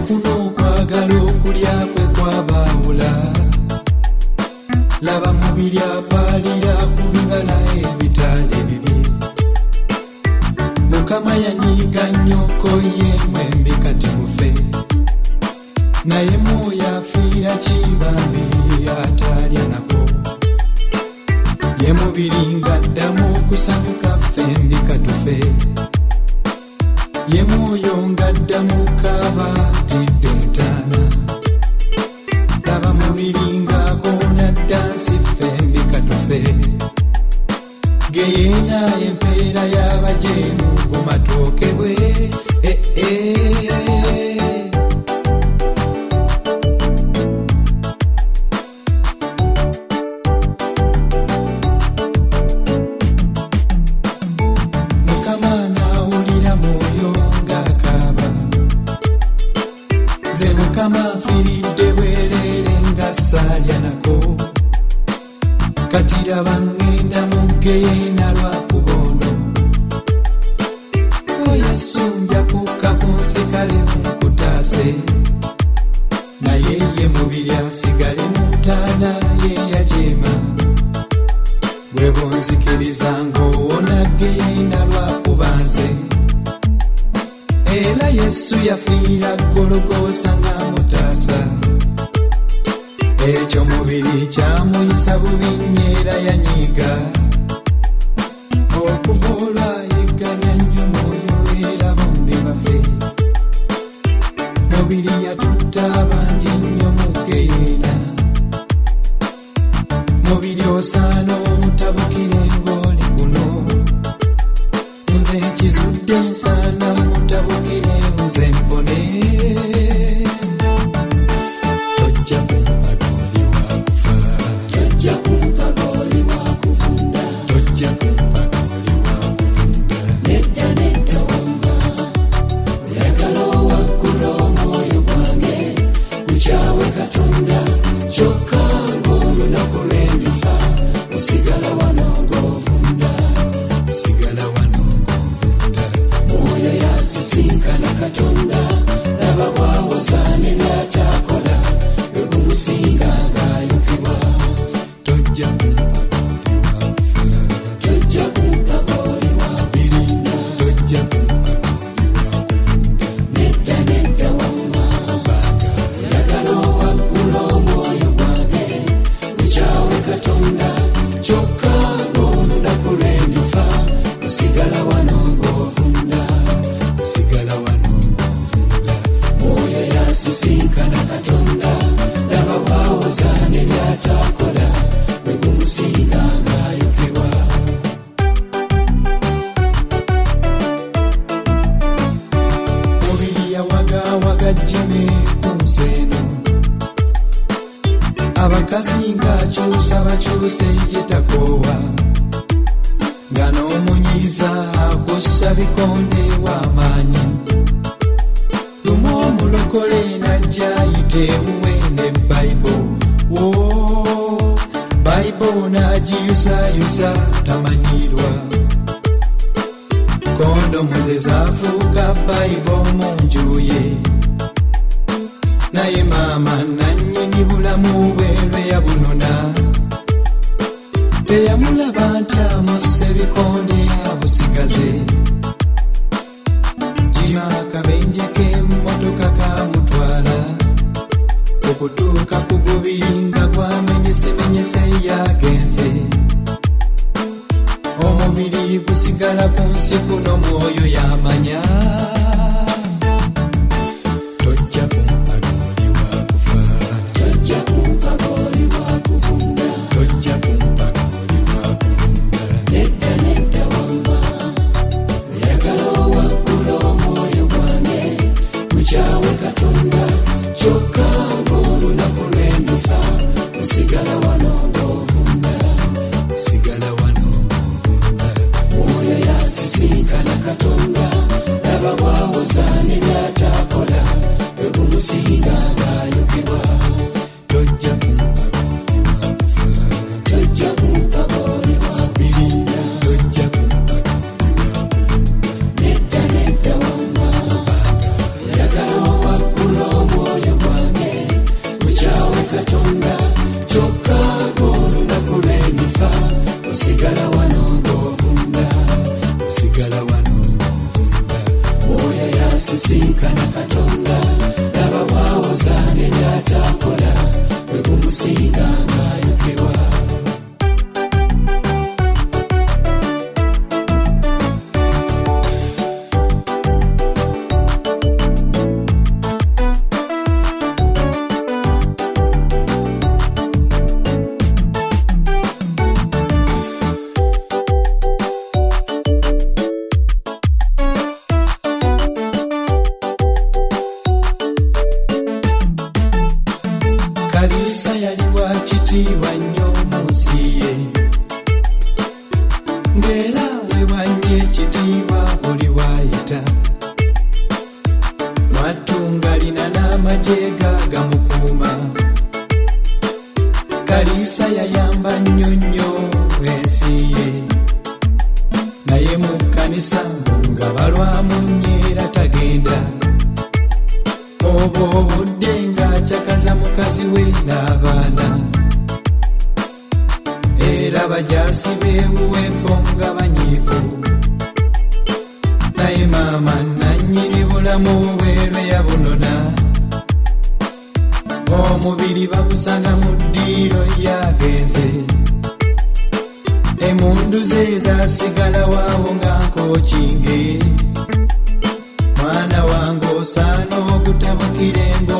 kuno kwagala okulya kwe kwabaawula. Laba mubiri apaalira ku bibala ebitaali bibi. Mukama yanyiiga nnyoko ye mwembi kati mufe. Naye mwoyo afiira kibambi atalya nako. Ye mubiri ng'addamu okusanyuka fembi katufe. Ye mwoyo ng'addamu kaaba tidde ntaana. Laba mubiri ng'akoona dansi fembi katufe. Geyeena empeera y'abajeemu ku matooke bwe. Mukama n'awulira mwoyo ng'akaaba. Nze Mukama nfiiridde bwereere nga saalya nako. Kati laba ngenda mu Geyeena lwa kubono. Yesu nja kukka ku nsikale nkutaase. Naye ye mubiri asigale mu ntaana ye yajeema. Bwe bonzikiriza ng'owona Geyeena lwa kuba nze. Era Yesu yafiira Gologoosa ng'amutaasa. Ekyo mubiri kyamuyisa bubi nnyo era yanyiiga. Okuva olwo ayigganya nnyo mwoyo era bombi bafe. Mubiri yatutta bangi nnyo mu Geyeena. Mubiri osaana omutabukire ng'oli kuno. Nze nkizudde nsaana mutabukire nze mpone. Tojja kumpa goli wa kufa. Tojja kumpa goli wa kufunda. Tojja kumpa goli wa kufunda. Nedda nedda wamma. Oyagala owaggula omwoyo gwange. Gukyawe Katonda. Kyokka ng'olunaku lw'endifa. Osigala wano ng'ovunda. Osigala wano ng'ovunda. Mwoyo yasisinkana Katonda. Laba bw'awoza ne by'ataakola. Bwe gumusinga ng'ayokebwa. Tojja kumpa goli wa kufa. Tojja kumpa goli wa kufunda. Tojja kumpa goli wa kufunda. Nedda nedda wamma. Kubanga oyagala owaggula omwoyo gwange. Gukyawe Katonda. Kyokka ng'olunaku lw'endifa. Osigala wano ng'ovunda. Osigala wano ng'ovunda. Mwoyo yasisinkana Katonda. Laba bw'awoza ne by'ataakola. Bwe gumusinga ng'ayokebwa. Mubiri yawagaawaga Jime ku nsi eno. Abakazi ng'akyusa bakyuse ye takoowa. Nga n'omunyiiza akossa bikonde w'amaanyi. Lumu omulokole n'ajja ayita ewuwe ne Bayibolo. Bayibolo n'agiyuzayuza tamanyirwa. Kondomu ze zaafuuka Bayibolo mu nju ye. Naye maama nannyini bulamu bwe lwe yabunona. Teyamulaba nti amusse bikonde abusigaze. Jima akabenje k'emmotoka kaamutwala. obudde ng'akyakaza mukazi we n'abaana era bajaasi beewuwembo nga banyiivu naye maama nannyini bulamu bwerwe yabunona omubiri bagusanga mu ddiiro yagenze emundu ze zasigala waawo nga nkookinge mwana wange osaana okutabukira engo